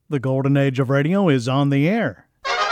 The golden age of radio is on the air.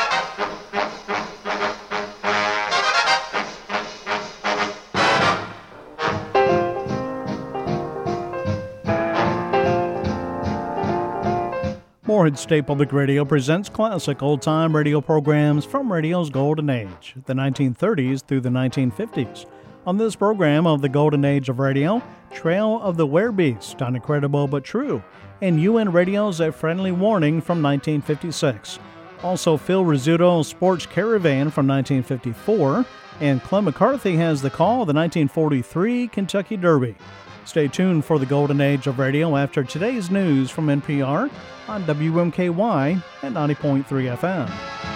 Morehead State Public Radio presents classic old-time radio programs from radio's golden age, the 1930s through the 1950s. On this program of the golden age of radio, Trail of the Werebeast on Incredible But True, and UN Radio's A Friendly Warning from 1956. Also, Phil Rizzuto's Sports Caravan from 1954, and Clem McCarthy has the call, the 1943 Kentucky Derby. Stay tuned for the golden age of radio after today's news from NPR on WMKY at 90.3 FM.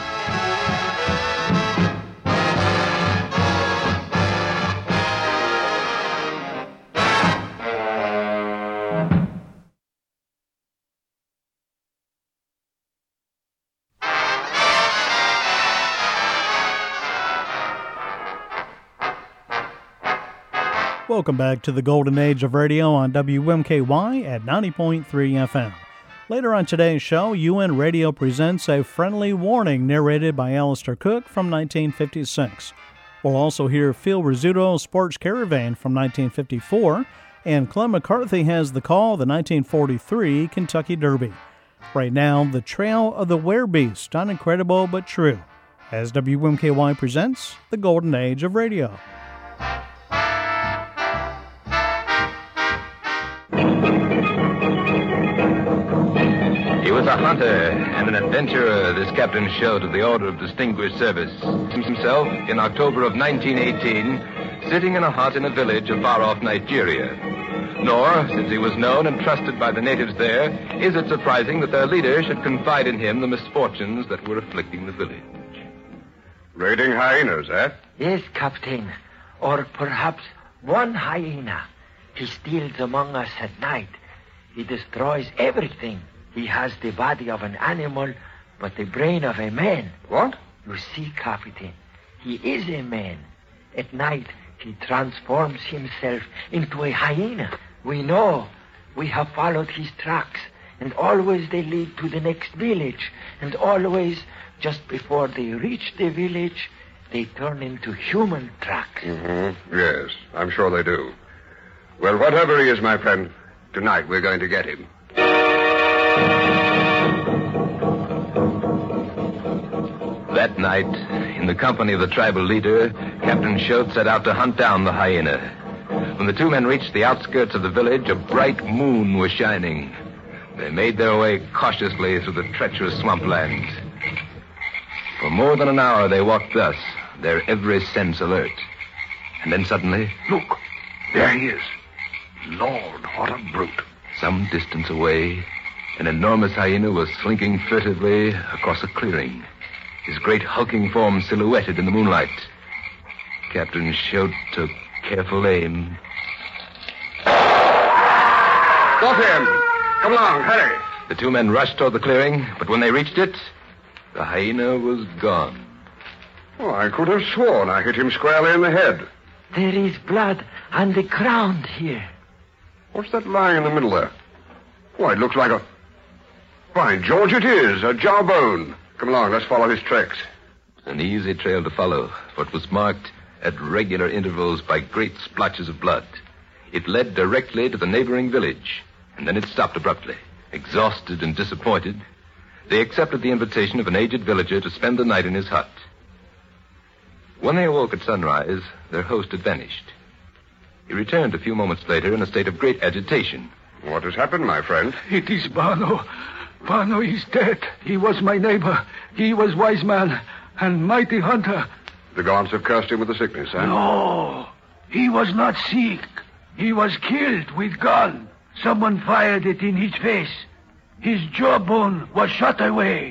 Welcome back to the Golden Age of Radio on WMKY at 90.3 FM. Later on today's show, UN Radio presents A Friendly Warning, narrated by Alistair Cook from 1956. We'll also hear Phil Rizzuto's Sports Caravan from 1954, and Clem McCarthy has the call, the 1943 Kentucky Derby. Right now, the Trail of the Werebeast on Incredible But True, as WMKY presents the Golden Age of Radio. He was a hunter and an adventurer, this Captain Schultz of the Order of Distinguished Service. Himself, in October of 1918, sitting in a hut in a village of far-off Nigeria. Nor, since he was known and trusted by the natives there, is it surprising that their leader should confide in him the misfortunes that were afflicting the village. Raiding hyenas, eh? Yes, Captain. Or perhaps one hyena. He steals among us at night. He destroys everything. He has the body of an animal, but the brain of a man. What? You see, Captain, he is a man. At night, he transforms himself into a hyena. We know. We have followed his tracks, and always they lead to the next village. And always, just before they reach the village, they turn into human tracks. Mm-hmm. Yes, I'm sure they do. Well, whatever he is, my friend, tonight we're going to get him. That night, in the company of the tribal leader, Captain Schultz set out to hunt down the hyena. When the two men reached the outskirts of the village, a bright moon was shining. They made their way cautiously through the treacherous swampland. For more than an hour they walked thus, their every sense alert. And then suddenly... Look, there he is. Lord, what a brute. Some distance away, an enormous hyena was slinking furtively across a clearing, his great hulking form silhouetted in the moonlight. Captain Schultz took careful aim. Got him! Come along, hurry! The two men rushed toward the clearing, but when they reached it, the hyena was gone. Oh, I could have sworn I hit him squarely in the head. There is blood on the ground here. What's that lying in the middle there? Why, it looks like a... By George, it is, a jawbone. Come along, let's follow his tracks. An easy trail to follow, for it was marked at regular intervals by great splotches of blood. It led directly to the neighboring village, and then it stopped abruptly. Exhausted and disappointed, they accepted the invitation of an aged villager to spend the night in his hut. When they awoke at sunrise, their host had vanished. He returned a few moments later in a state of great agitation. What has happened, my friend? It is Bano. Bano is dead. He was my neighbor. He was wise man and mighty hunter. The gods have cursed him with the sickness, huh? No, he was not sick. He was killed with gun. Someone fired it in his face. His jawbone was shot away.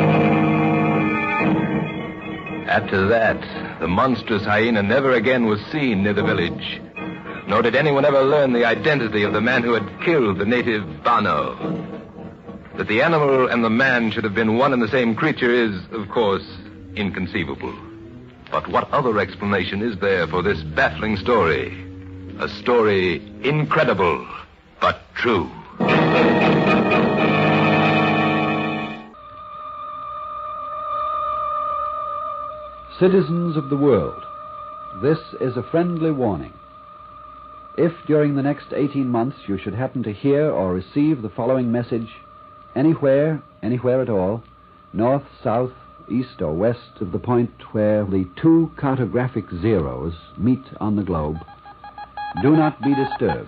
After that, the monstrous hyena never again was seen near the village. Nor did anyone ever learn the identity of the man who had killed the native Bano. That the animal and the man should have been one and the same creature is, of course, inconceivable. But what other explanation is there for this baffling story? A story incredible, but true. Citizens of the world, this is a friendly warning. If during the next 18 months you should happen to hear or receive the following message anywhere at all, north, south, east, or west of the point where the two cartographic zeros meet on the globe, do not be disturbed.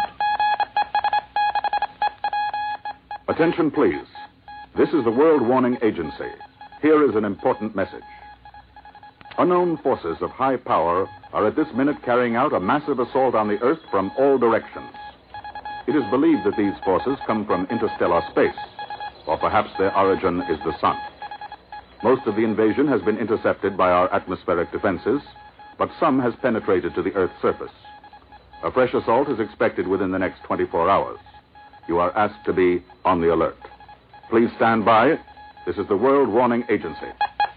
Attention, please. This is the World Warning Agency. Here is an important message. Unknown forces of high power are at this minute carrying out a massive assault on the Earth from all directions. It is believed that these forces come from interstellar space, or perhaps their origin is the sun. Most of the invasion has been intercepted by our atmospheric defenses, but some has penetrated to the Earth's surface. A fresh assault is expected within the next 24 hours. You are asked to be on the alert. Please stand by. This is the World Warning Agency.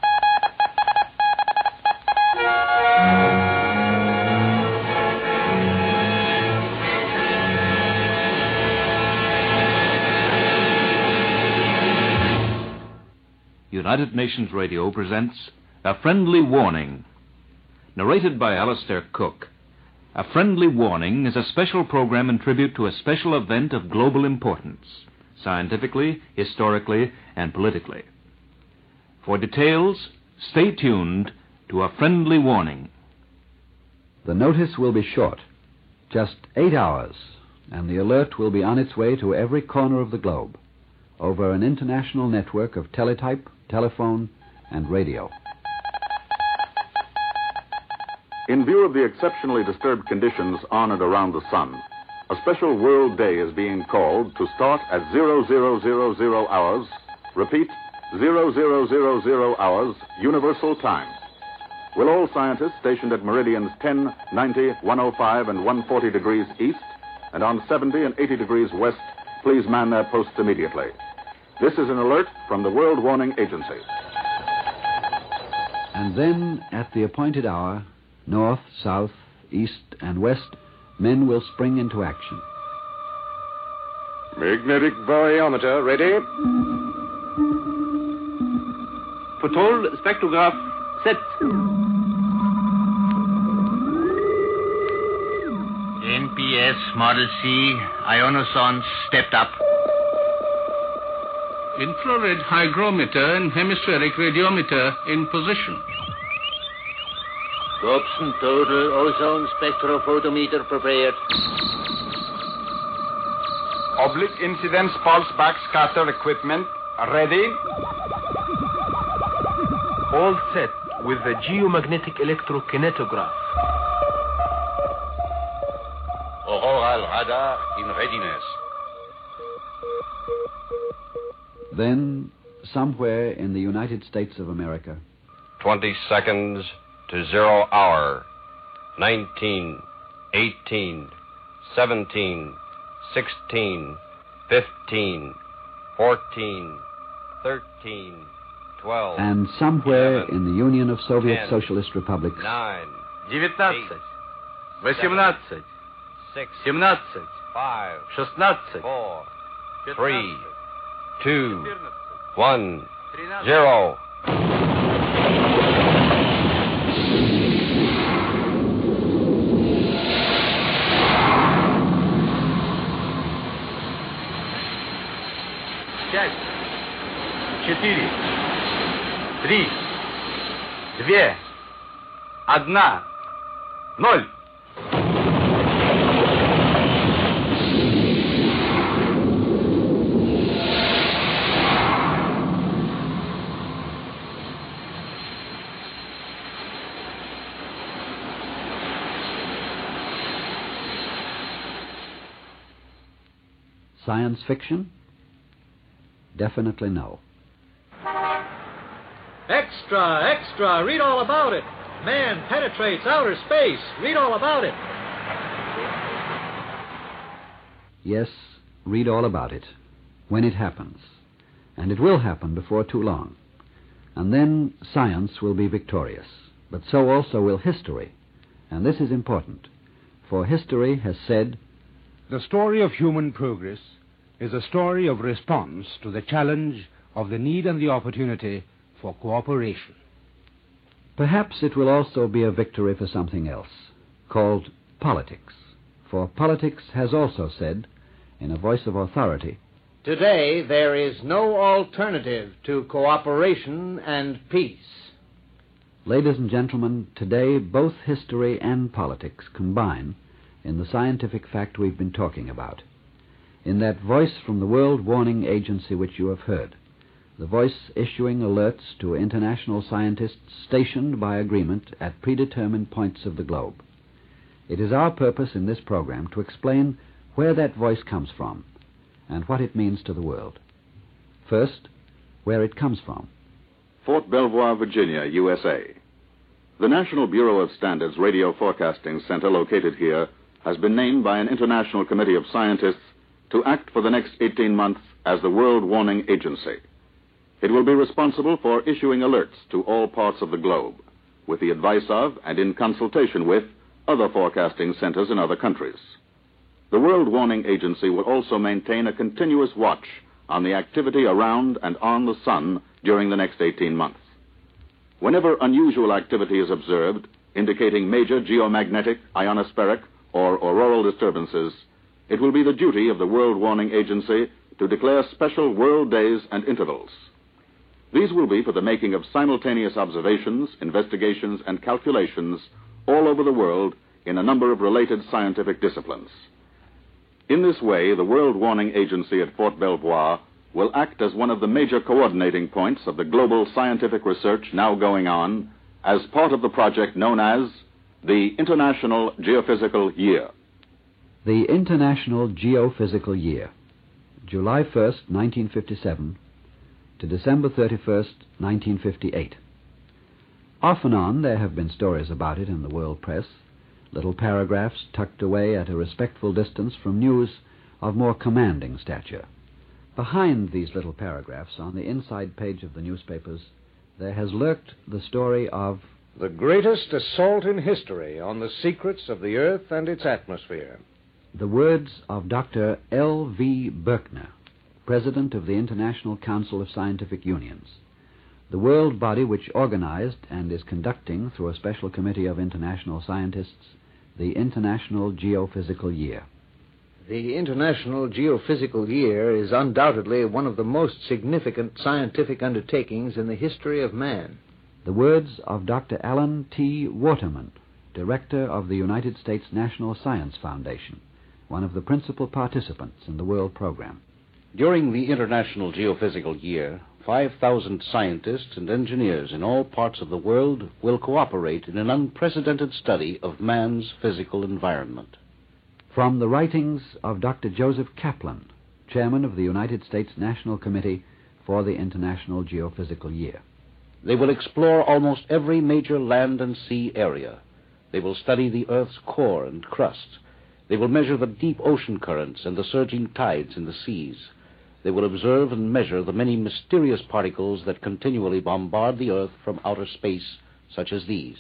United Nations Radio presents A Friendly Warning. Narrated by Alistair Cook. A Friendly Warning is a special program in tribute to a special event of global importance, scientifically, historically, and politically. For details, stay tuned to A Friendly Warning. The notice will be short, just 8 hours, and the alert will be on its way to every corner of the globe, over an international network of teletype, telephone, and radio. In view of the exceptionally disturbed conditions on and around the sun, a special World Day is being called to start at 0000 hours, repeat, 0000 hours, Universal Time. Will all scientists stationed at meridians 10, 90, 105, and 140 degrees east, and on 70 and 80 degrees west, please man their posts immediately. This is an alert from the World Warning Agency. And then, at the appointed hour, north, south, east, and west, men will spring into action. Magnetic variometer ready. Photon spectrograph set. NPS Model C, ionosonde stepped up. Infrared hygrometer and hemispheric radiometer in position. Dobson total ozone spectrophotometer prepared. Oblique incidence pulse backscatter equipment ready. All set with the geomagnetic electrokinetograph. Auroral radar in readiness. Then, somewhere in the United States of America, 20 seconds to 0 hour. 19, 18, 17, 16, 15, 14, 13, 12. and somewhere 11, in the Union of Soviet 10, Socialist Republics, 9, 19, 18, 6, 17, 5, 16, 4, 3, 2, 1, 0. Пять, 4, 3, 2, 1, 0. Science fiction? Definitely no. Extra, extra, read all about it. Man penetrates outer space. Read all about it. Yes, read all about it, when it happens. And it will happen before too long. And then science will be victorious. But so also will history. And this is important, for history has said, "The story of human progress is a story of response to the challenge of the need and the opportunity for cooperation." Perhaps it will also be a victory for something else, called politics. For politics has also said, in a voice of authority, "Today there is no alternative to cooperation and peace." Ladies and gentlemen, today both history and politics combine in the scientific fact we've been talking about. In that voice from the World Warning Agency which you have heard, the voice issuing alerts to international scientists stationed by agreement at predetermined points of the globe. It is our purpose in this program to explain where that voice comes from and what it means to the world. First, where it comes from. Fort Belvoir, Virginia, USA. The National Bureau of Standards Radio Forecasting Center located here has been named by an international committee of scientists to act for the next 18 months as the World Warning Agency. It will be responsible for issuing alerts to all parts of the globe, with the advice of and in consultation with other forecasting centers in other countries. The World Warning Agency will also maintain a continuous watch on the activity around and on the sun during the next 18 months. Whenever unusual activity is observed, indicating major geomagnetic, ionospheric, or auroral disturbances, it will be the duty of the World Warning Agency to declare special world days and intervals. These will be for the making of simultaneous observations, investigations, and calculations all over the world in a number of related scientific disciplines. In this way, the World Warning Agency at Fort Belvoir will act as one of the major coordinating points of the global scientific research now going on as part of the project known as the International Geophysical Year. The International Geophysical Year, July 1st, 1957 to December 31st, 1958. Off and on there have been stories about it in the world press, little paragraphs tucked away at a respectful distance from news of more commanding stature. Behind these little paragraphs on the inside page of the newspapers, there has lurked the story of the greatest assault in history on the secrets of the Earth and its atmosphere. The words of Dr. L.V. Berkner, President of the International Council of Scientific Unions, the world body which organized and is conducting, through a special committee of international scientists, the International Geophysical Year. The International Geophysical Year is undoubtedly one of the most significant scientific undertakings in the history of man. The words of Dr. Alan T. Waterman, Director of the United States National Science Foundation, one of the principal participants in the world program. During the International Geophysical Year, 5,000 scientists and engineers in all parts of the world will cooperate in an unprecedented study of man's physical environment. From the writings of Dr. Joseph Kaplan, Chairman of the United States National Committee for the International Geophysical Year. They will explore almost every major land and sea area. They will study the Earth's core and crust. They will measure the deep ocean currents and the surging tides in the seas. They will observe and measure the many mysterious particles that continually bombard the Earth from outer space, such as these.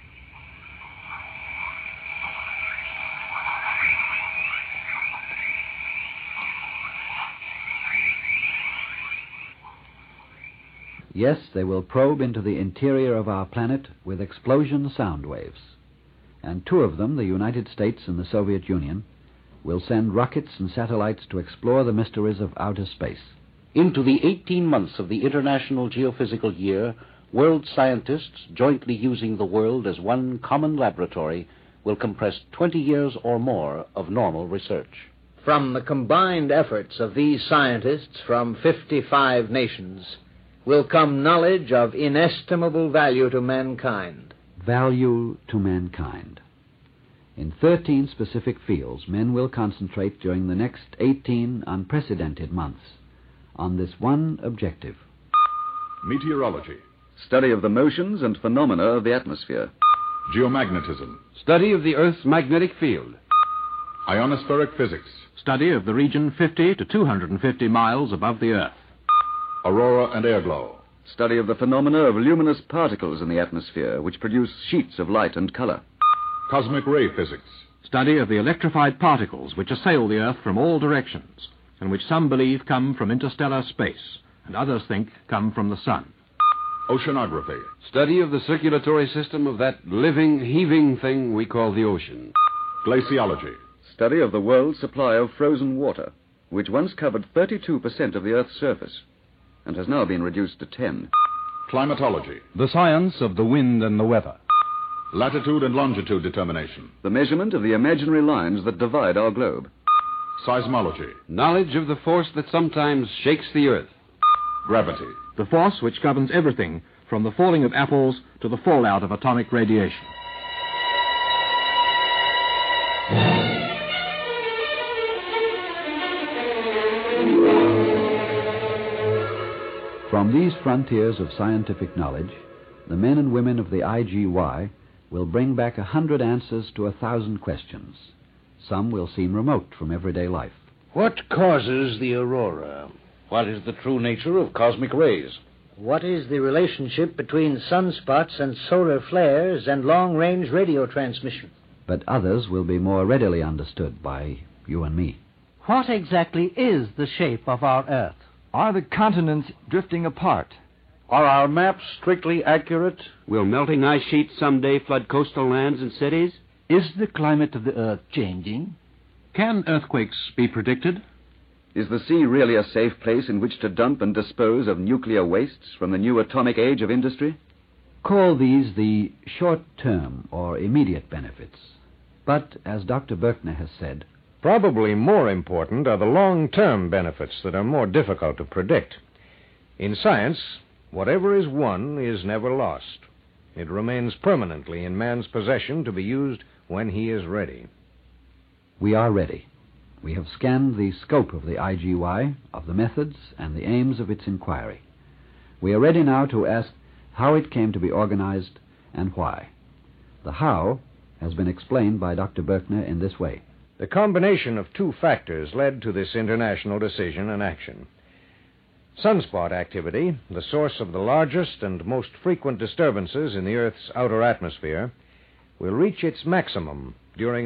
Yes, they will probe into the interior of our planet with explosion sound waves. And two of them, the United States and the Soviet Union, will send rockets and satellites to explore the mysteries of outer space. Into the 18 months of the International Geophysical Year, world scientists, jointly using the world as one common laboratory, will compress 20 years or more of normal research. From the combined efforts of these scientists from 55 nations will come knowledge of inestimable value to mankind. Value to mankind. In 13 specific fields, men will concentrate during the next 18 unprecedented months on this one objective. Meteorology. Study of the motions and phenomena of the atmosphere. Geomagnetism. Study of the Earth's magnetic field. Ionospheric physics. Study of the region 50 to 250 miles above the Earth. Aurora and airglow. Study of the phenomena of luminous particles in the atmosphere, which produce sheets of light and color. Cosmic ray physics. Study of the electrified particles which assail the Earth from all directions, and which some believe come from interstellar space, and others think come from the sun. Oceanography. Study of the circulatory system of that living, heaving thing we call the ocean. Glaciology. Study of the world's supply of frozen water, which once covered 32% of the Earth's surface and has now been reduced to 10. Climatology. The science of the wind and the weather. Latitude and longitude determination. The measurement of the imaginary lines that divide our globe. Seismology. Knowledge of the force that sometimes shakes the Earth. Gravity. The force which governs everything from the falling of apples to the fallout of atomic radiation. From these frontiers of scientific knowledge, the men and women of the IGY will bring back 100 answers to 1,000 questions. Some will seem remote from everyday life. What causes the aurora? What is the true nature of cosmic rays? What is the relationship between sunspots and solar flares and long-range radio transmission? But others will be more readily understood by you and me. What exactly is the shape of our Earth? Are the continents drifting apart? Are our maps strictly accurate? Will melting ice sheets someday flood coastal lands and cities? Is the climate of the Earth changing? Can earthquakes be predicted? Is the sea really a safe place in which to dump and dispose of nuclear wastes from the new atomic age of industry? Call these the short-term or immediate benefits. But, as Dr. Berkner has said, probably more important are the long-term benefits that are more difficult to predict. In science, whatever is won is never lost. It remains permanently in man's possession to be used when he is ready. We are ready. We have scanned the scope of the IGY, of the methods and the aims of its inquiry. We are ready now to ask how it came to be organized and why. The how has been explained by Dr. Berkner in this way. The combination of two factors led to this international decision and action. Sunspot activity, the source of the largest and most frequent disturbances in the Earth's outer atmosphere, will reach its maximum during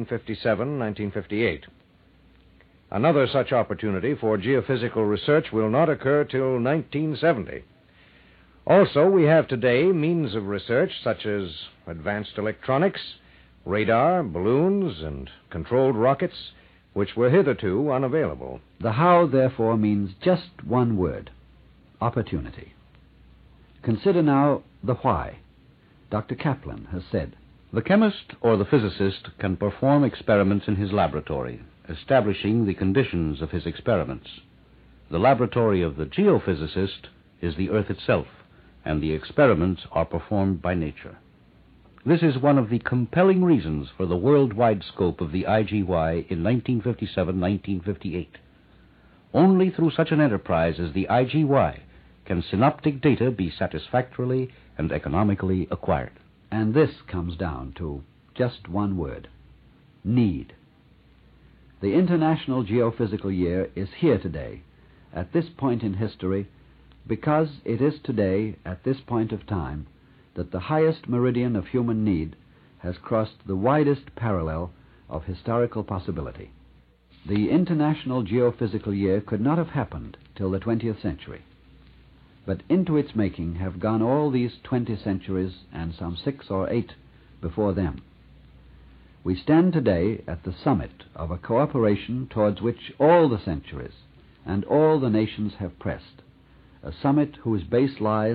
1957-1958. Another such opportunity for geophysical research will not occur till 1970. Also, we have today means of research such as advanced electronics, radar, balloons, and controlled rockets, which were hitherto unavailable. The how, therefore, means just one word: opportunity. Consider now the why. Dr. Kaplan has said, the chemist or the physicist can perform experiments in his laboratory, establishing the conditions of his experiments. The laboratory of the geophysicist is the Earth itself, and the experiments are performed by nature. This is one of the compelling reasons for the worldwide scope of the IGY in 1957-1958. Only through such an enterprise as the IGY can synoptic data be satisfactorily and economically acquired. And this comes down to just one word: need. The International Geophysical Year is here today, at this point in history, because it is today, at this point of time, that the highest meridian of human need has crossed the widest parallel of historical possibility. The International Geophysical Year could not have happened till the 20th century. But into its making have gone all these 20 centuries and some 6 or 8 before them. We stand today at the summit of a cooperation towards which all the centuries and all the nations have pressed, a summit whose base lies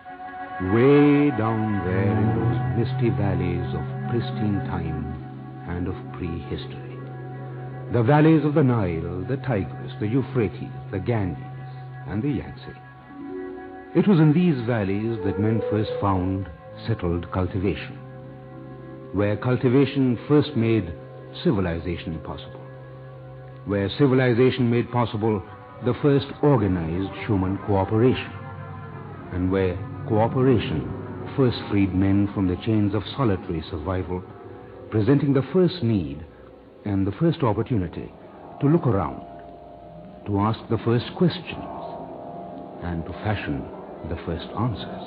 way down there in those misty valleys of pristine time and of prehistory. The valleys of the Nile, the Tigris, the Euphrates, the Ganges, and the Yangtze. It was in these valleys that men first found settled cultivation, where cultivation first made civilization possible, where civilization made possible the first organized human cooperation, and where cooperation first freed men from the chains of solitary survival, presenting the first need and the first opportunity to look around, to ask the first questions, and to fashion the first answers.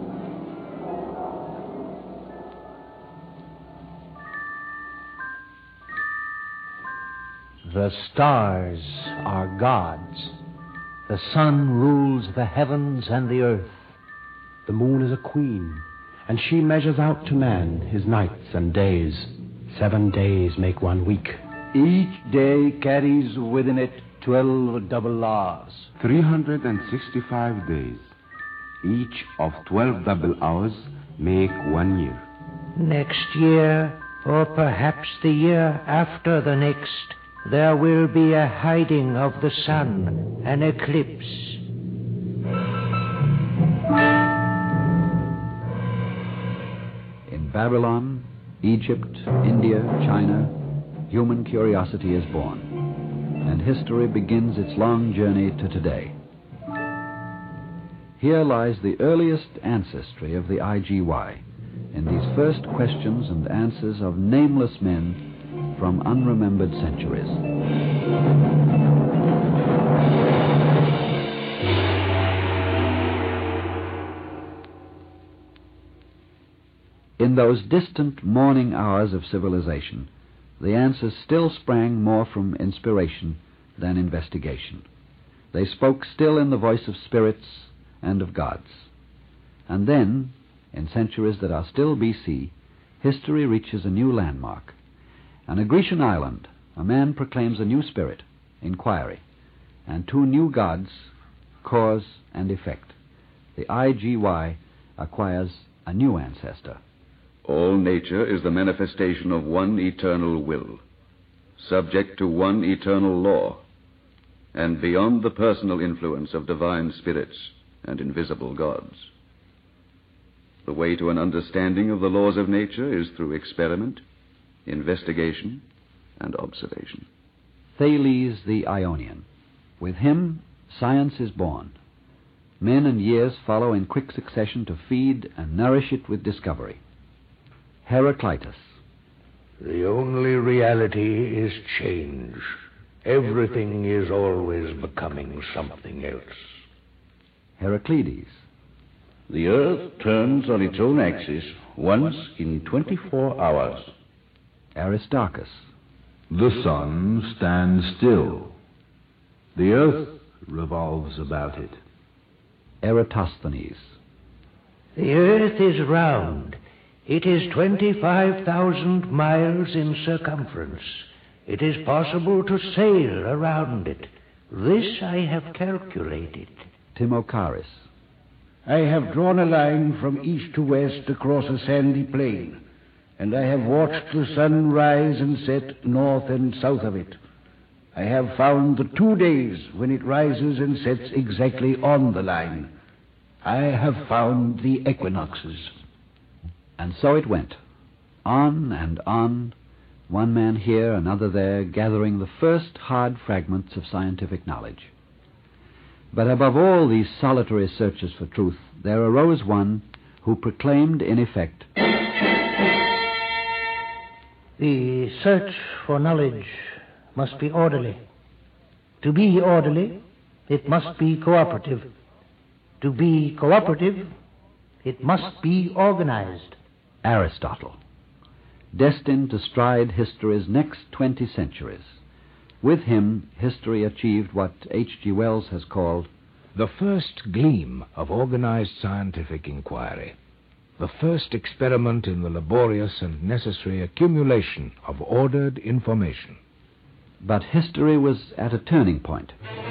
The stars are gods. The sun rules the heavens and the earth. The moon is a queen, and she measures out to man his nights and days. 7 days make 1 week. Each day carries within it 12 double hours. 365 days. Each of 12 double hours make 1 year. Next year, or perhaps the year after the next, there will be a hiding of the sun, an eclipse. In Babylon, Egypt, India, China, human curiosity is born, and history begins its long journey to today. Here lies the earliest ancestry of the IGY, in these first questions and answers of nameless men from unremembered centuries. In those distant morning hours of civilization, the answers still sprang more from inspiration than investigation. They spoke still in the voice of spirits and of gods. And then, in centuries that are still BC, history reaches a new landmark. On a Grecian island, a man proclaims a new spirit, inquiry, and 2 new gods, cause and effect. The IGY acquires a new ancestor. All nature is the manifestation of one eternal will, subject to one eternal law, and beyond the personal influence of divine spirits and invisible gods. The way to an understanding of the laws of nature is through experiment, investigation, and observation. Thales the Ionian. With him, science is born. Men and years follow in quick succession to feed and nourish it with discovery. Heraclitus. The only reality is change. Everything is always becoming something else. Heraclides. The Earth turns on its own axis once in 24 hours. Aristarchus. The sun stands still. The Earth revolves about it. Eratosthenes. The Earth is round. It is 25,000 miles in circumference. It is possible to sail around it. This I have calculated. Timocharis. I have drawn a line from east to west across a sandy plain, and I have watched the sun rise and set north and south of it. I have found the 2 days when it rises and sets exactly on the line. I have found the equinoxes. And so it went, on and on, one man here, another there, gathering the first hard fragments of scientific knowledge. But above all these solitary searches for truth, there arose one who proclaimed, in effect, the search for knowledge must be orderly. To be orderly, it must be cooperative. To be cooperative, it must be organized. Aristotle, destined to stride history's next 20 centuries. With him, history achieved what H.G. Wells has called the first gleam of organized scientific inquiry, the first experiment in the laborious and necessary accumulation of ordered information. But history was at a turning point.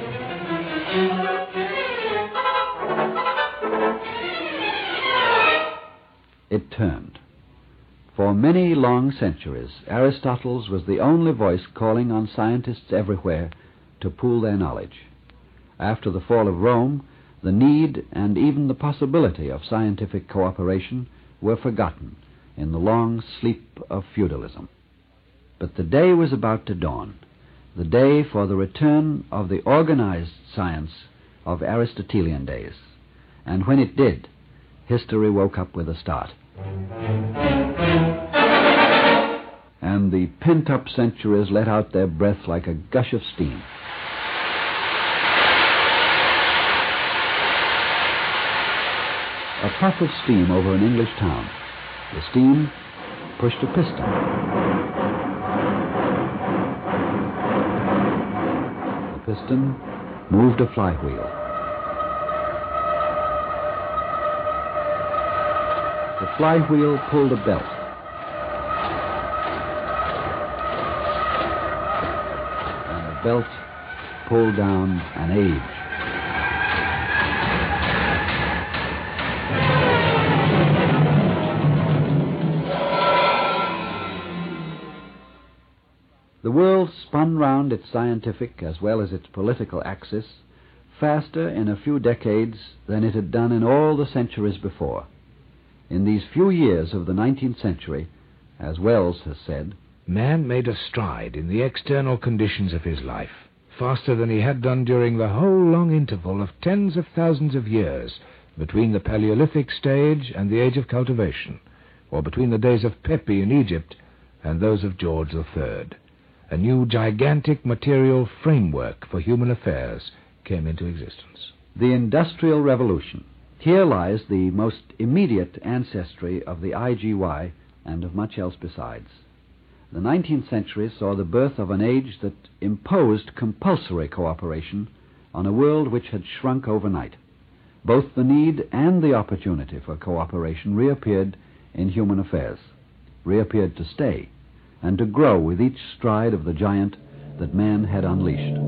It turned. For many long centuries, Aristotle's was the only voice calling on scientists everywhere to pool their knowledge. After the fall of Rome, the need and even the possibility of scientific cooperation were forgotten in the long sleep of feudalism. But the day was about to dawn, the day for the return of the organized science of Aristotelian days. And when it did, history woke up with a start. And the pent-up centuries let out their breath like a gush of steam. A puff of steam over an English town. The steam pushed a piston. The piston moved a flywheel. The flywheel pulled a belt. And the belt pulled down an age. The world spun round its scientific as well as its political axis faster in a few decades than it had done in all the centuries before. In these few years of the 19th century, as Wells has said, man made a stride in the external conditions of his life, faster than he had done during the whole long interval of tens of thousands of years between the Paleolithic stage and the age of cultivation, or between the days of Pepi in Egypt and those of George III. A new gigantic material framework for human affairs came into existence. The Industrial Revolution. Here lies the most immediate ancestry of the IGY and of much else besides. The 19th century saw the birth of an age that imposed compulsory cooperation on a world which had shrunk overnight. Both the need and the opportunity for cooperation reappeared in human affairs, reappeared to stay, and to grow with each stride of the giant that man had unleashed.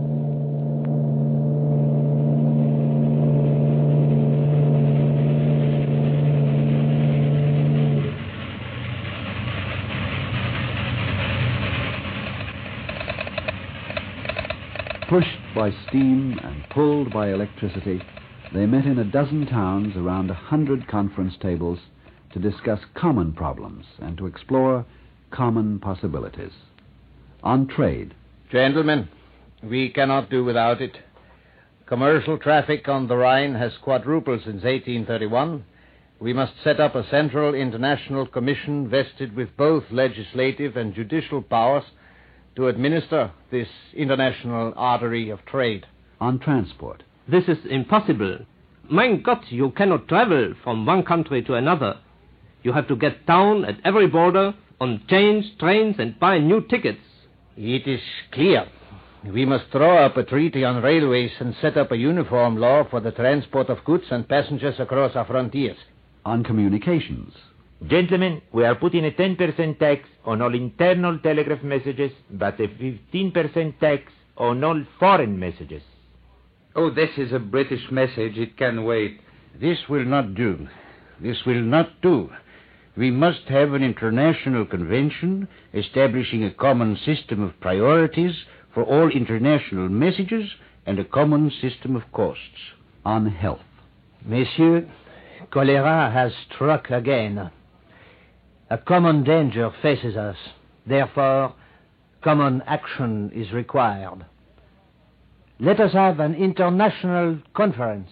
Pushed by steam and pulled by electricity, they met in a dozen towns around 100 conference tables to discuss common problems and to explore common possibilities. On trade. Gentlemen, we cannot do without it. Commercial traffic on the Rhine has quadrupled since 1831. We must set up a central international commission vested with both legislative and judicial powers to administer this international artery of trade. On transport. This is impossible. Mein Gott, you cannot travel from one country to another. You have to get down at every border and change trains and buy new tickets. It is clear. We must draw up a treaty on railways and set up a uniform law for the transport of goods and passengers across our frontiers. On communications. Gentlemen, we are putting a 10% tax on all internal telegraph messages, but a 15% tax on all foreign messages. Oh, this is a British message. It can wait. This will not do. This will not do. We must have an international convention establishing a common system of priorities for all international messages and a common system of costs. On health. Messieurs, cholera has struck again. A common danger faces us. Therefore, common action is required. Let us have an international conference.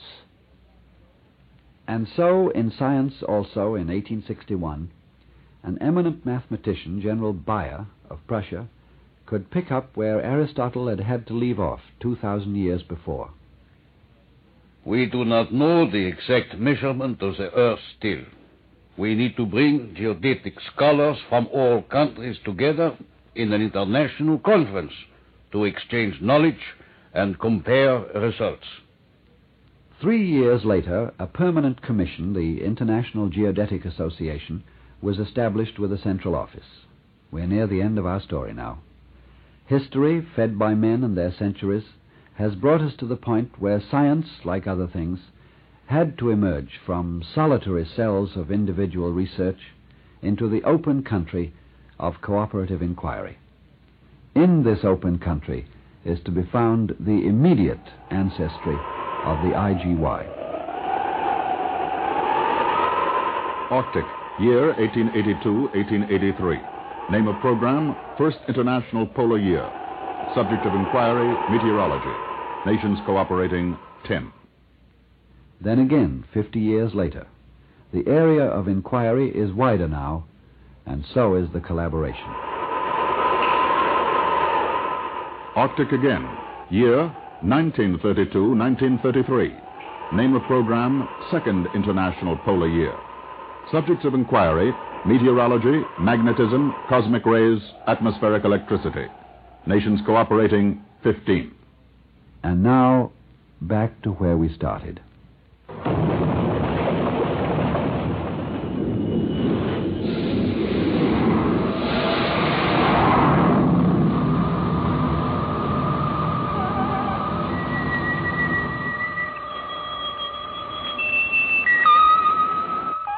And so, in science also, in 1861, an eminent mathematician, General Bayer of Prussia, could pick up where Aristotle had had to leave off 2,000 years before. We do not know the exact measurement of the Earth still. We need to bring geodetic scholars from all countries together in an international conference to exchange knowledge and compare results. 3 years later, a permanent commission, the International Geodetic Association, was established with a central office. We're near the end of our story now. History, fed by men and their centuries, has brought us to the point where science, like other things, had to emerge from solitary cells of individual research into the open country of cooperative inquiry. In this open country is to be found the immediate ancestry of the IGY. Arctic, year 1882-1883. Name of program, First International Polar Year. Subject of inquiry, meteorology. Nations cooperating, 10. Then again, 50 years later, the area of inquiry is wider now, and so is the collaboration. Arctic again, year 1932-1933. Name of program, Second International Polar Year. Subjects of inquiry, meteorology, magnetism, cosmic rays, atmospheric electricity. Nations cooperating, 15. And now, back to where we started.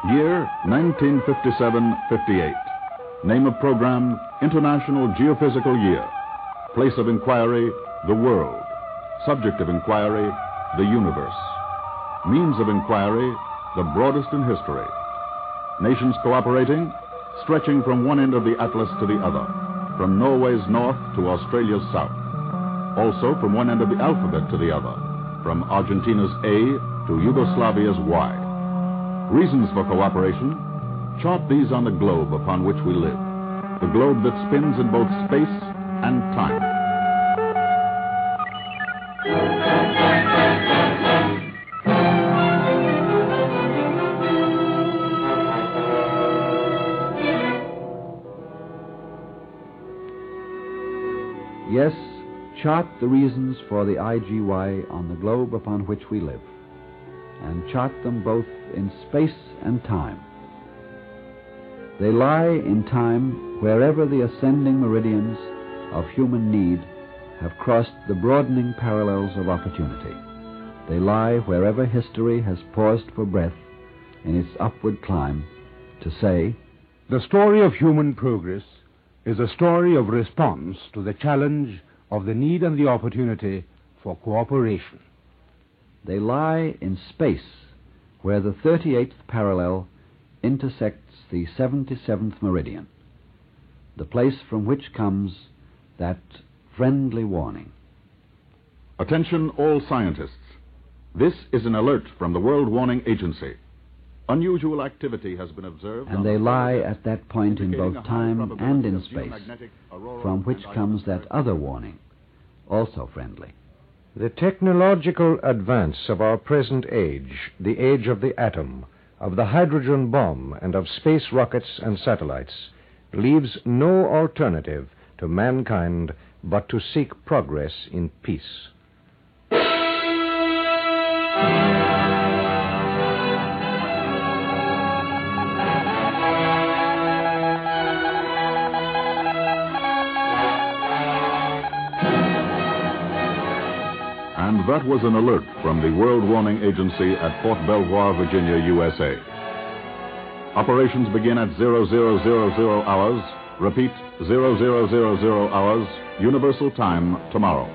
Year 1957-58. Name of program, International Geophysical Year. Place of inquiry, the world. Subject of inquiry, the universe. Means of inquiry, the broadest in history. Nations cooperating, stretching from one end of the atlas to the other, from Norway's north to Australia's south. Also from one end of the alphabet to the other, from Argentina's A to Yugoslavia's Y. Reasons for cooperation, chart these on the globe upon which we live, the globe that spins in both space and time. Yes, chart the reasons for the IGY on the globe upon which we live, and chart them both in space and time. They lie in time wherever the ascending meridians of human need have crossed the broadening parallels of opportunity. They lie wherever history has paused for breath in its upward climb to say, "The story of human progress is a story of response to the challenge of the need and the opportunity for cooperation." They lie in space, where the 38th parallel intersects the 77th meridian, the place from which comes that friendly warning. Attention all scientists. This is an alert from the World Warning Agency. Unusual activity has been observed. And they lie at that point in both time and in space, from which comes that other warning, also friendly. The technological advance of our present age, the age of the atom, of the hydrogen bomb, and of space rockets and satellites, leaves no alternative to mankind but to seek progress in peace. And that was an alert from the World Warning Agency at Fort Belvoir, Virginia, USA. Operations begin at 0000 hours. Repeat, 0000 hours, Universal Time, tomorrow.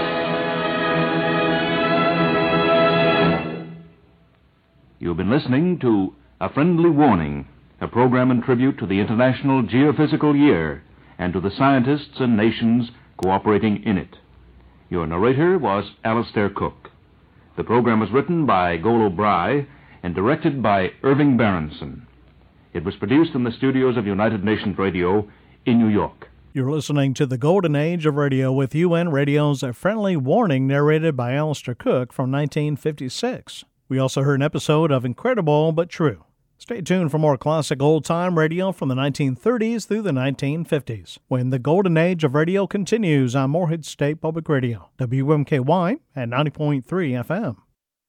You've been listening to A Friendly Warning, a program in tribute to the International Geophysical Year and to the scientists and nations cooperating in it. Your narrator was Alistair Cook. The program was written by Golo Bry and directed by Irving Berenson. It was produced in the studios of United Nations Radio in New York. You're listening to the Golden Age of Radio with UN Radio's A Friendly Warning, narrated by Alistair Cook from 1956. We also heard an episode of Incredible But True. Stay tuned for more classic old-time radio from the 1930s through the 1950s, when the Golden Age of Radio continues on Morehead State Public Radio, WMKY at 90.3 FM.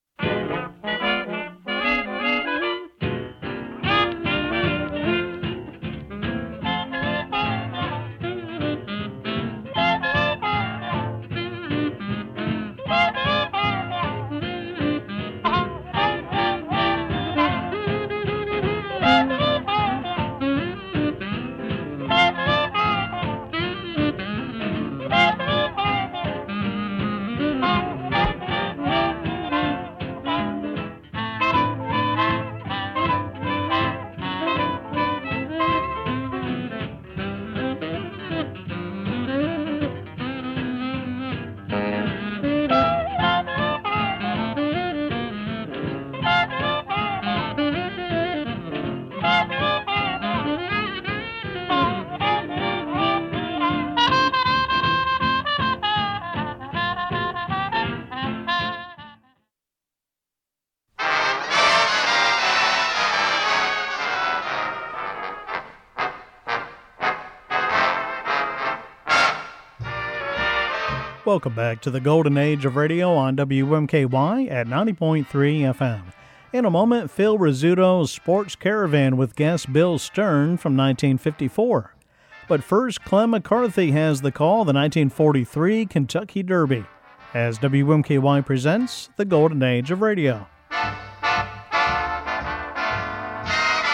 Welcome back to the Golden Age of Radio on WMKY at 90.3 FM. In a moment, Phil Rizzuto's Sports Caravan with guest Bill Stern from 1954. But first, Clem McCarthy has the call, the 1943 Kentucky Derby, as WMKY presents the Golden Age of Radio.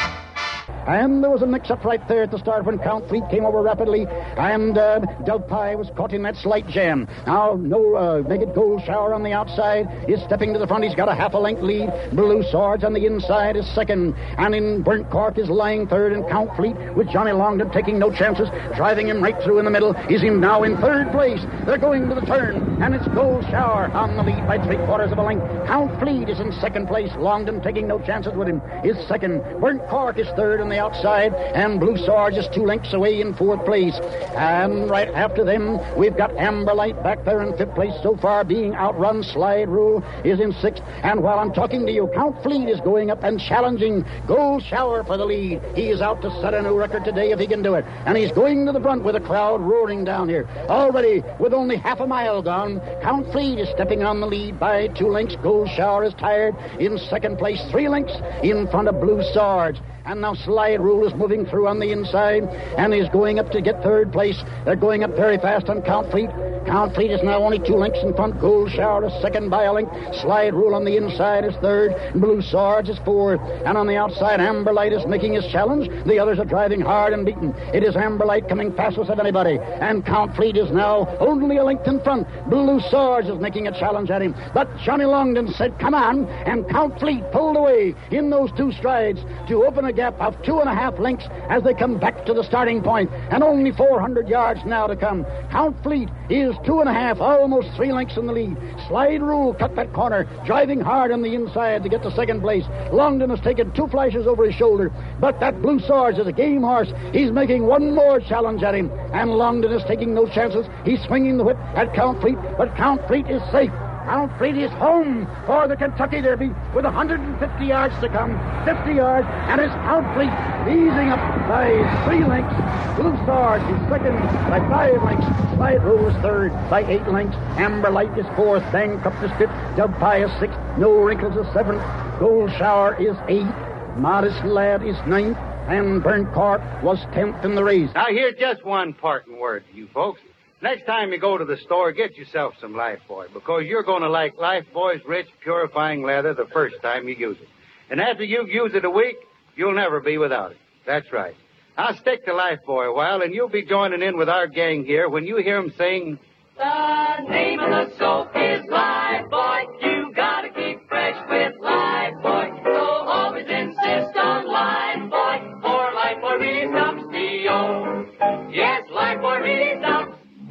And there was a mix-up right there at the start when Count Fleet came over rapidly, and Dove Pie was caught in that slight jam. Now, Naked Gold Shower on the outside is stepping to the front. He's got a half a length lead. Blue Swords on the inside is second, and in Burnt Cork is lying third, and Count Fleet with Johnny Longden taking no chances, driving him right through in the middle. He's him now in third place. They're going to the turn, and it's Gold Shower on the lead by 3/4 of a length. Count Fleet is in second place. Longden taking no chances with him is second. Burnt Cork is third on the outside, and Blue Swords is 2 lengths away in fourth place. And right after them, we've got Amber Light back there in fifth place so far, being outrun. Slide Rule is in sixth. And while I'm talking to you, Count Fleet is going up and challenging Gold Shower for the lead. He is out to set a new record today if he can do it. And he's going to the front with a crowd roaring down here. Already, with only half a mile gone, Count Fleet is stepping on the lead by 2 lengths. Gold Shower is tired in second place, 3 lengths in front of Blue Swords. And now Slide Rule is moving through on the inside and is going up to get third place. They're going up very fast on Count Fleet. Count Fleet is now only 2 lengths in front. Gold Shower is second by a length. Slide Rule on the inside is third. Blue Swords is fourth. And on the outside, Amber Light is making his challenge. The others are driving hard and beaten. It is Amber Light coming fastest of anybody. And Count Fleet is now only a length in front. Blue Swords is making a challenge at him. But Johnny Longden said, come on. And Count Fleet pulled away in those 2 strides to open a gap of 2.5 lengths as they come back to the starting point. And only 400 yards now to come. Count Fleet is 2.5, almost 3 lengths in the lead. Slide Rule cut that corner, driving hard on the inside to get to second place. Longden has taken 2 flashes over his shoulder, but that Blue Swords is a game horse. He's making one more challenge at him, and Longden is taking no chances. He's swinging the whip at Count Fleet, but Count Fleet is safe. Count Fleet is home for the Kentucky Derby with 150 yards to come, 50 yards, and it's Count Fleet easing up by 3 lengths. Blue Swords is second by 5 lengths. Slide Rule is third by 8 lengths. Amber Light is fourth. Bankrupt is fifth. Dove Pie is sixth. No Wrinkles is seventh. Gold Shower is eighth. Modest Lad is ninth. And Burnt Cork was 10th in the race. Now, here's just one parting word to you folks. Next time you go to the store, get yourself some Lifebuoy, because you're going to like Lifebuoy's rich, purifying leather the first time you use it. And after you've used it a week, you'll never be without it. That's right. Now stick to Lifebuoy a while, and you'll be joining in with our gang here when you hear them sing, the name of the soap is Lifebuoy. You gotta keep fresh with Lifebuoy. So always insist on Lifebuoy, for Lifebuoy really stops B.O. Yes, Lifebuoy really stops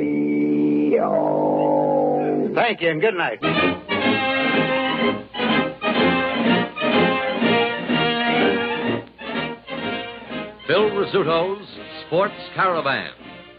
B.O. Thank you, and good night. Phil Rizzuto's Sports Caravan.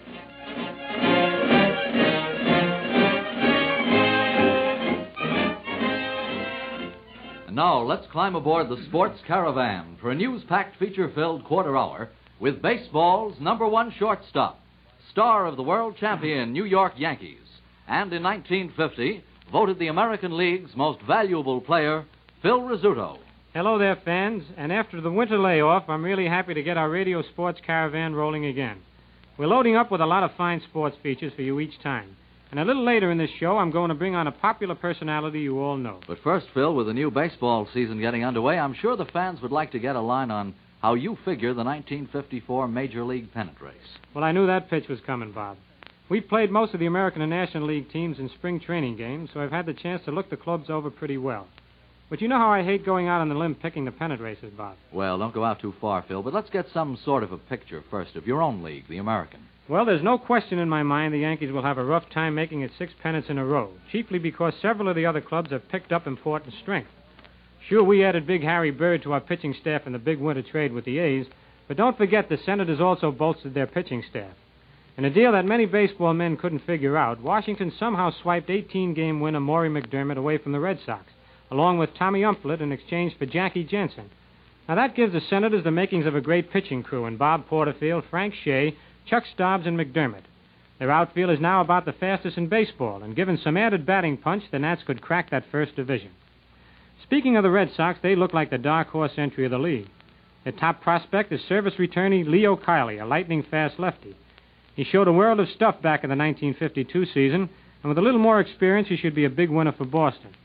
And now let's climb aboard the Sports Caravan for a news-packed, feature-filled quarter hour with baseball's #1 shortstop, star of the world champion New York Yankees, and in 1950 voted the American League's most valuable player, Phil Rizzuto. Hello there, fans. And after the winter layoff, I'm really happy to get our radio sports caravan rolling again. We're loading up with a lot of fine sports features for you each time. And a little later in this show, I'm going to bring on a popular personality you all know. But first, Phil, with the new baseball season getting underway, I'm sure the fans would like to get a line on how you figure the 1954 Major League pennant race. Well, I knew that pitch was coming, Bob. We've played most of the American and National League teams in spring training games, so I've had the chance to look the clubs over pretty well. But you know how I hate going out on the limb picking the pennant races, Bob. Well, don't go out too far, Phil, but let's get some sort of a picture first of your own league, the American. Well, there's no question in my mind the Yankees will have a rough time making it 6 pennants in a row, chiefly because several of the other clubs have picked up important strength. Sure, we added Big Harry Bird to our pitching staff in the big winter trade with the A's, but don't forget the Senators also bolstered their pitching staff. In a deal that many baseball men couldn't figure out, Washington somehow swiped 18-game winner Maury McDermott away from the Red Sox, along with Tommy Umflett in exchange for Jackie Jensen. Now, that gives the Senators the makings of a great pitching crew in Bob Porterfield, Frank Shea, Chuck Stobbs, and McDermott. Their outfield is now about the fastest in baseball, and given some added batting punch, the Nats could crack that first division. Speaking of the Red Sox, they look like the dark horse entry of the league. Their top prospect is service returnee Leo Kiley, a lightning-fast lefty. He showed a world of stuff back in the 1952 season, and with a little more experience, he should be a big winner for Boston.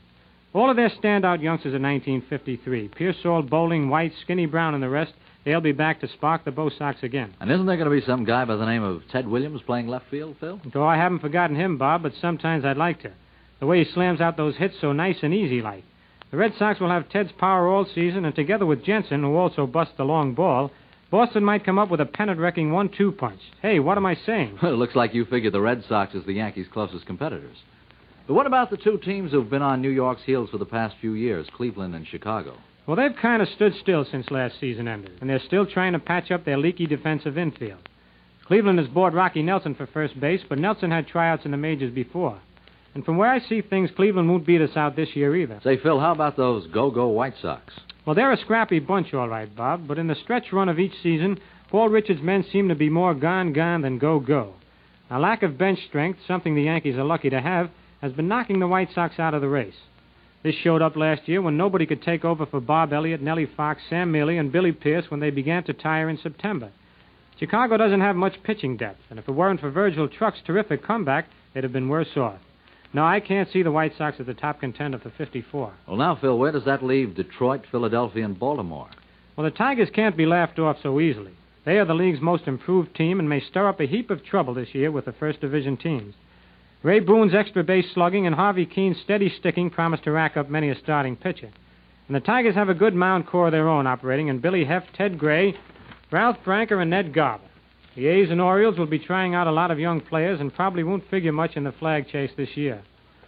All of their standout youngsters of 1953, Pearsall, Bowling, White, Skinny Brown, and the rest, they'll be back to spark the Bo Sox again. And isn't there going to be some guy by the name of Ted Williams playing left field, Phil? Oh, I haven't forgotten him, Bob, but sometimes I'd like to. The way he slams out those hits so nice and easy like. The Red Sox will have Ted's power all season, and together with Jensen, who also busts the long ball, Boston might come up with a pennant-wrecking 1-2 punch. Hey, what am I saying? Well, it looks like you figure the Red Sox as the Yankees' closest competitors. But what about the two teams who've been on New York's heels for the past few years, Cleveland and Chicago? Well, they've kind of stood still since last season ended, and they're still trying to patch up their leaky defensive infield. Cleveland has bought Rocky Nelson for first base, but Nelson had tryouts in the majors before. And from where I see things, Cleveland won't beat us out this year either. Say, Phil, how about those go-go White Sox? Well, they're a scrappy bunch, all right, Bob, but in the stretch run of each season, Paul Richards' men seem to be more gone than go-go. A lack of bench strength, something the Yankees are lucky to have, has been knocking the White Sox out of the race. This showed up last year when nobody could take over for Bob Elliott, Nellie Fox, Sam Mealy, and Billy Pierce when they began to tire in September. Chicago doesn't have much pitching depth, and if it weren't for Virgil Truck's terrific comeback, they'd have been worse off. No, I can't see the White Sox as the top contender for 54. Well, now, Phil, where does that leave Detroit, Philadelphia, and Baltimore? Well, the Tigers can't be laughed off so easily. They are the league's most improved team and may stir up a heap of trouble this year with the First Division teams. Ray Boone's extra base slugging and Harvey Keene's steady sticking promise to rack up many a starting pitcher. And the Tigers have a good mound core of their own operating in Billy Heft, Ted Gray, Ralph Branker, and Ned Garber. The A's and Orioles will be trying out a lot of young players and probably won't figure much in the flag chase this year.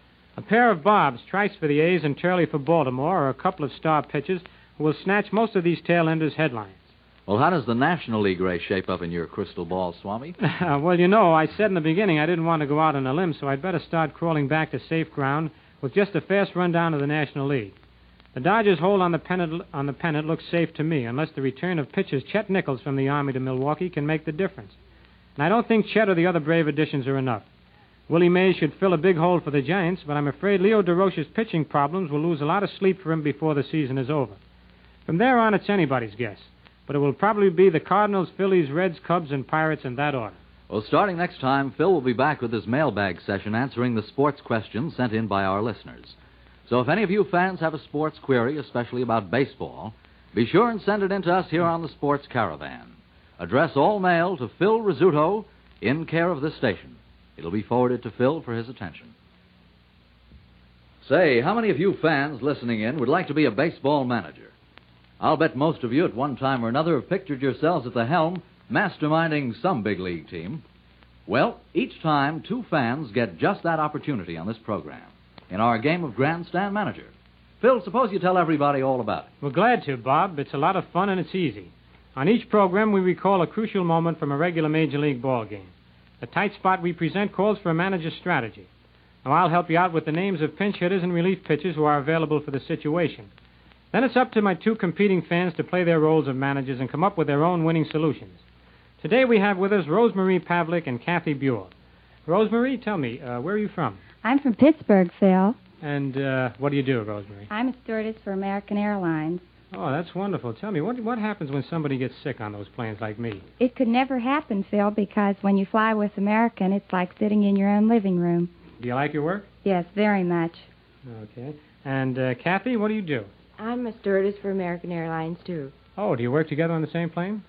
A pair of Bobs, Trice for the A's and Turley for Baltimore, are a couple of star pitchers who will snatch most of these tail-enders' headlines. Well, how does the National League race shape up in your crystal ball, Swami? Well, you know, I said in the beginning I didn't want to go out on a limb, so I'd better start crawling back to safe ground with just a fast rundown of the National League. The Dodgers' hold on the pennant looks safe to me, unless the return of pitchers Chet Nichols from the Army to Milwaukee can make the difference. And I don't think Chet or the other brave additions are enough. Willie Mays should fill a big hole for the Giants, but I'm afraid Leo DeRoche's pitching problems will lose a lot of sleep for him before the season is over. From there on, it's anybody's guess. But it will probably be the Cardinals, Phillies, Reds, Cubs, and Pirates in that order. Well, starting next time, Phil will be back with his mailbag session answering the sports questions sent in by our listeners. So if any of you fans have a sports query, especially about baseball, be sure and send it in to us here on the Sports Caravan. Address all mail to Phil Rizzuto in care of this station. It'll be forwarded to Phil for his attention. Say, how many of you fans listening in would like to be a baseball manager? I'll bet most of you at one time or another have pictured yourselves at the helm, masterminding some big league team. Well, each time, two fans get just that opportunity on this program, in our game of Grandstand Manager. Phil, suppose you tell everybody all about it. We're glad to, Bob. It's a lot of fun and it's easy. On each program, we recall a crucial moment from a regular Major League ball game. The tight spot we present calls for a manager's strategy. Now, I'll help you out with the names of pinch hitters and relief pitchers who are available for the situation. Then it's up to my two competing fans to play their roles of managers and come up with their own winning solutions. Today we have with us Rosemarie Pavlik and Kathy Buell. Rosemarie, tell me, where are you from? I'm from Pittsburgh, Phil. And what do you do, Rosemarie? I'm a stewardess for American Airlines. Oh, that's wonderful. Tell me, what happens when somebody gets sick on those planes like me? It could never happen, Phil, because when you fly with American, it's like sitting in your own living room. Do you like your work? Yes, very much. Okay. And Kathy, what do you do? I'm a stewardess for American Airlines, too. Oh, do you work together on the same plane?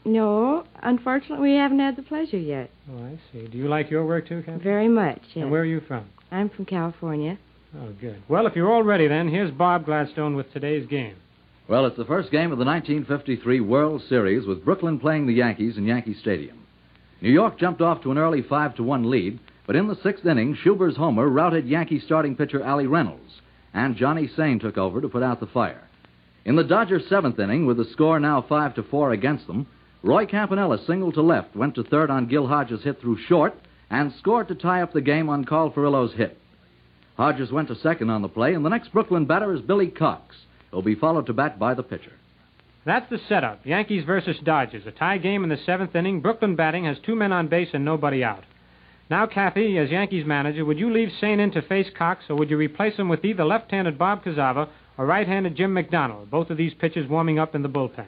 No, unfortunately, we haven't had the pleasure yet. Oh, I see. Do you like your work, too, Kathy? Very much, yes. And where are you from? I'm from California. Oh, good. Well, if you're all ready, then, here's Bob Gladstone with today's game. Well, it's the first game of the 1953 World Series with Brooklyn playing the Yankees in Yankee Stadium. New York jumped off to an early 5-1 lead, but in the sixth inning, Schuber's homer routed Yankee starting pitcher Allie Reynolds, and Johnny Sain took over to put out the fire. In the Dodgers' seventh inning, with the score now 5-4 against them, Roy Campanella singled to left, went to third on Gil Hodges' hit through short, and scored to tie up the game on Carl Furillo's hit. Hodges went to second on the play, and the next Brooklyn batter is Billy Cox, who will be followed to bat by the pitcher. That's the setup, Yankees versus Dodgers. A tie game in the seventh inning. Brooklyn batting has two men on base and nobody out. Now, Kathy, as Yankees manager, would you leave Sain in to face Cox, or would you replace him with either left-handed Bob Cazava or right-handed Jim McDonald, both of these pitchers warming up in the bullpen?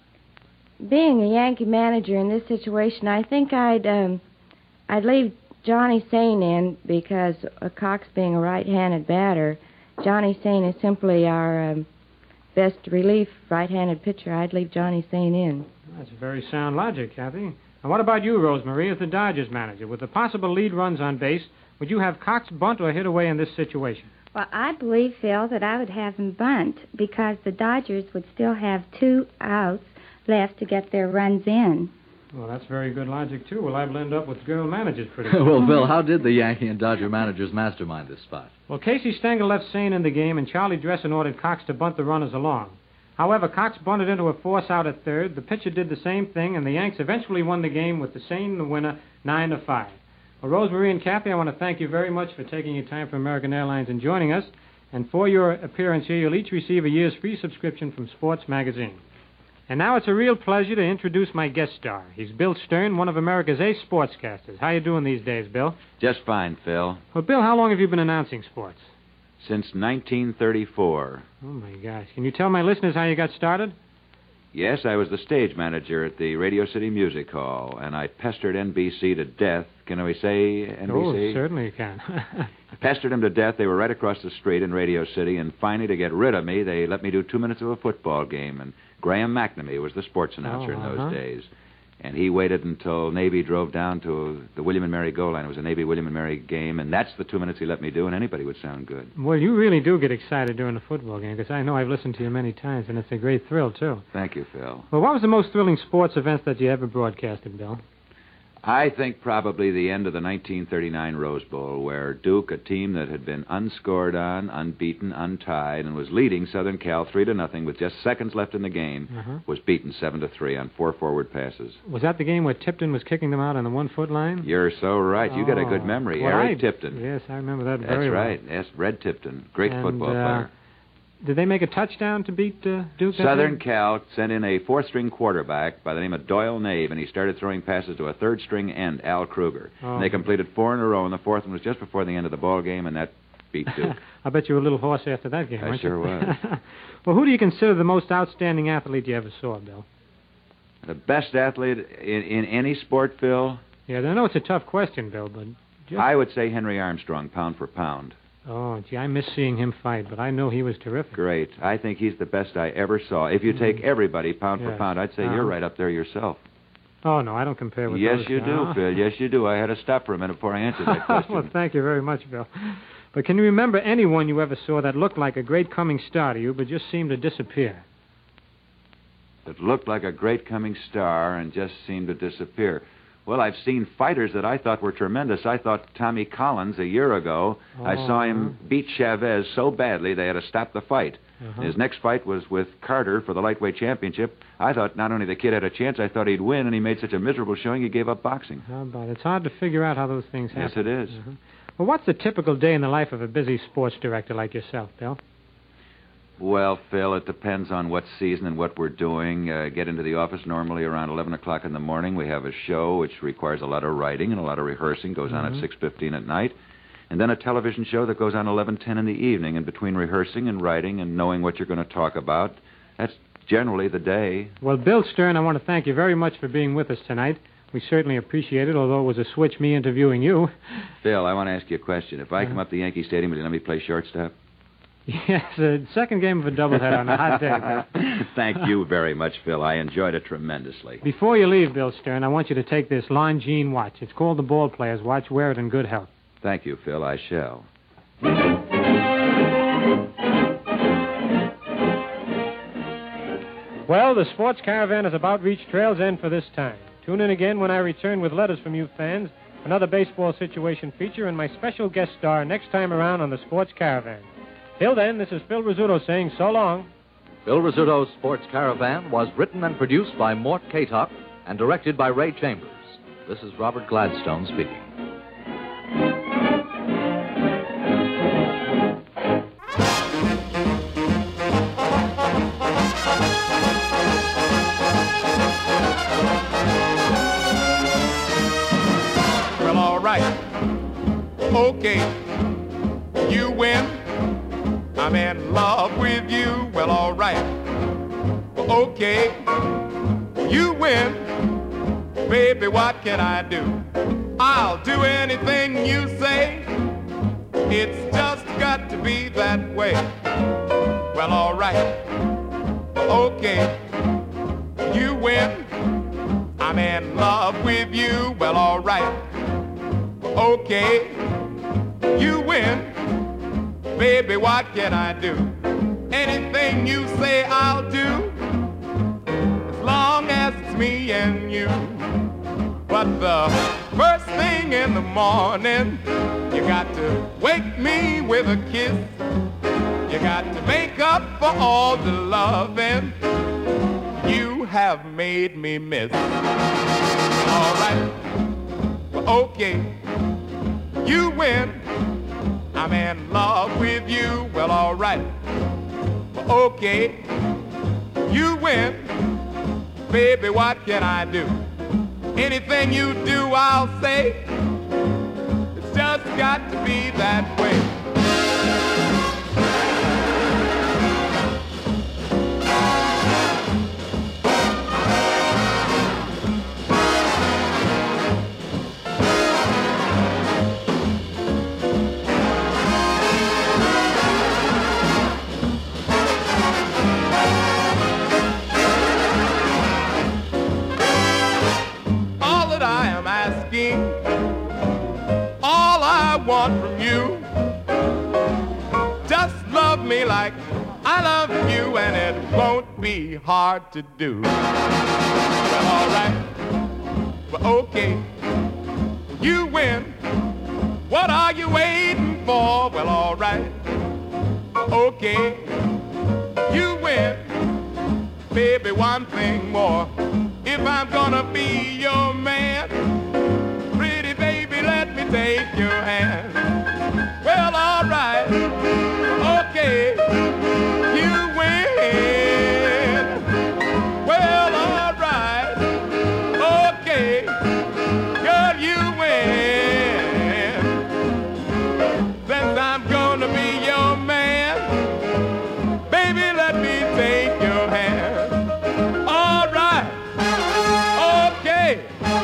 Being a Yankee manager in this situation, I think I'd leave Johnny Sain in because Cox being a right-handed batter, Johnny Sane is simply our best relief right-handed pitcher, I'd leave Johnny Sane in. That's very sound logic, Kathy. And what about you, Rosemary, as the Dodgers manager? With the possible lead runs on base, would you have Cox bunt or hit away in this situation? Well, I believe, Phil, that I would have him bunt because the Dodgers would still have 2 outs left to get their runs in. Well, that's very good logic, too. Well, I blend up with girl managers pretty good. Well, Phil, how did the Yankee and Dodger managers mastermind this spot? Well, Casey Stengel left Sane in the game, and Charlie Dressen ordered Cox to bunt the runners along. However, Cox bunted into a force out at third. The pitcher did the same thing, and the Yanks eventually won the game with the Sane the winner, 9-5. Well, Rosemary and Kathy, I want to thank you very much for taking your time from American Airlines and joining us. And for your appearance here, you'll each receive a year's free subscription from Sports Magazine. And now it's a real pleasure to introduce my guest star. He's Bill Stern, one of America's ace sportscasters. How you doing these days, Bill? Just fine, Phil. Well, Bill, how long have you been announcing sports? Since 1934. Oh, my gosh. Can you tell my listeners how you got started? Yes, I was the stage manager at the Radio City Music Hall, and I pestered NBC to death. Can we say NBC? Oh, certainly you can. I pestered them to death. They were right across the street in Radio City, and finally, to get rid of me, they let me do 2 minutes of a football game, and Graham McNamee was the sports announcer in those days. And he waited until Navy drove down to the William & Mary goal line. It was a Navy-William & Mary game, and that's the 2 minutes he let me do, and anybody would sound good. Well, you really do get excited during a football game, because I know I've listened to you many times, and it's a great thrill, too. Thank you, Phil. Well, what was the most thrilling sports event that you ever broadcasted, Bill? I think probably the end of the 1939 Rose Bowl, where Duke, a team that had been unscored on, unbeaten, untied, and was leading Southern Cal 3-0 with just seconds left in the game, was beaten 7-3 on 4 forward passes. Was that the game where Tipton was kicking them out on the 1-foot line? You're so right. You got a good memory. Well, Eric Tipton. Yes, I remember that very well. That's right. Yes, Red Tipton. Great football player. Did they make a touchdown to beat Duke? Southern Cal sent in a 4th-string quarterback by the name of Doyle Nave, and he started throwing passes to a 3rd-string end, Al Kruger. And they completed 4 in a row, and the 4th one was just before the end of the ball game, and that beat Duke. I bet you were a little hoarse after that game, I sure was. Well, who do you consider the most outstanding athlete you ever saw, Bill? The best athlete in any sport, Phil? Yeah, I know it's a tough question, Bill, but... I would say Henry Armstrong, pound for pound. Oh, gee, I miss seeing him fight, but I know he was terrific. Great. I think he's the best I ever saw. If you take everybody pound for pound, I'd say you're right up there yourself. Oh, no, I don't compare with Yes, those you do, Phil. Yes, you do. I had to stop for a minute before I answered that question. Well, thank you very much, Bill. But can you remember anyone you ever saw that looked like a great coming star to you, but just seemed to disappear? That looked like a great coming star and just seemed to disappear. Well, I've seen fighters that I thought were tremendous. I thought Tommy Collins a year ago, I saw him beat Chavez so badly they had to stop the fight. His next fight was with Carter for the lightweight championship. I thought not only the kid had a chance, I thought he'd win, and he made such a miserable showing he gave up boxing. How about it? It's hard to figure out how those things happen. Yes, it is. Well, what's a typical day in the life of a busy sports director like yourself, Bill? Well, Phil, it depends on what season and what we're doing. Get into the office normally around 11 o'clock in the morning. We have a show which requires a lot of writing and a lot of rehearsing. Goes on at 6:15 at night. And then a television show that goes on 11:10 in the evening. And between rehearsing and writing and knowing what you're going to talk about, that's generally the day. Well, Bill Stern, I want to thank you very much for being with us tonight. We certainly appreciate it, although it was a switch me interviewing you. Phil, I want to ask you a question. If I come up to Yankee Stadium, will you let me play shortstop? Yes, the second game of a doubleheader on a hot day. Thank you very much, Phil. I enjoyed it tremendously. Before you leave, Bill Stern, I want you to take this Longines watch. It's called the Ball Player's Watch. Wear it in good health. Thank you, Phil. I shall. Well, the Sports Caravan has about reached trail's end for this time. Tune in again when I return with letters from you fans, another baseball situation feature, and my special guest star next time around on the Sports Caravan. Till then, this is Phil Rizzuto saying so long. Phil Rizzuto's Sports Caravan was written and produced by Mort Katok and directed by Ray Chambers. This is Robert Gladstone speaking. Well, all right. Okay. You win. I'm in love with you. Well, all right. Okay. You win. Baby, what can I do? I'll do anything you say. It's just got to be that way. Well, all right. Okay. You win. I'm in love with you. Well, all right. Okay. You win. Baby, what can I do? Anything you say, I'll do. As long as it's me and you. But the first thing in the morning, you got to wake me with a kiss. You got to make up for all the loving you have made me miss. All right, well, okay, you win. I'm in love with you. Well, all right, well, okay, you win. Baby, what can I do? Anything you do, I'll say. It's just got to be that way. All I want from you, just love me like I love you, and it won't be hard to do. Well, all right, well, okay, you win. What are you waiting for? Well, all right, okay, you win. Baby, one thing more, if I'm gonna be your man, let me take your hand. Well, all right, okay, you win. Well, all right, okay, girl, you win. Since I'm gonna be your man, baby, let me take your hand. All right, okay.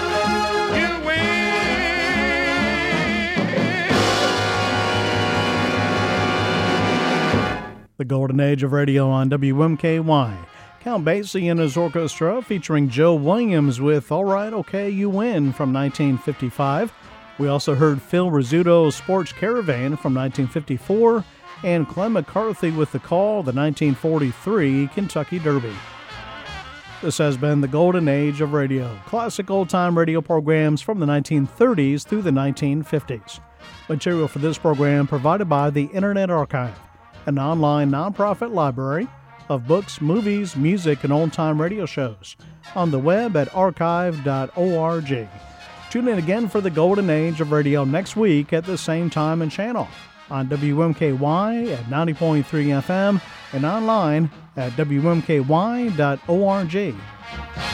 The Golden Age of Radio on WMKY. Count Basie and his orchestra featuring Joe Williams with All Right, Okay, You Win from 1955. We also heard Phil Rizzuto's Sports Caravan from 1954 and Clem McCarthy with The Call, the 1943 Kentucky Derby. This has been the Golden Age of Radio, classic old-time radio programs from the 1930s through the 1950s. Material for this program provided by the Internet Archive, an online nonprofit library of books, movies, music, and old-time radio shows on the web at archive.org. Tune in again for the Golden Age of Radio next week at the same time and channel on WMKY at 90.3 FM and online at WMKY.org.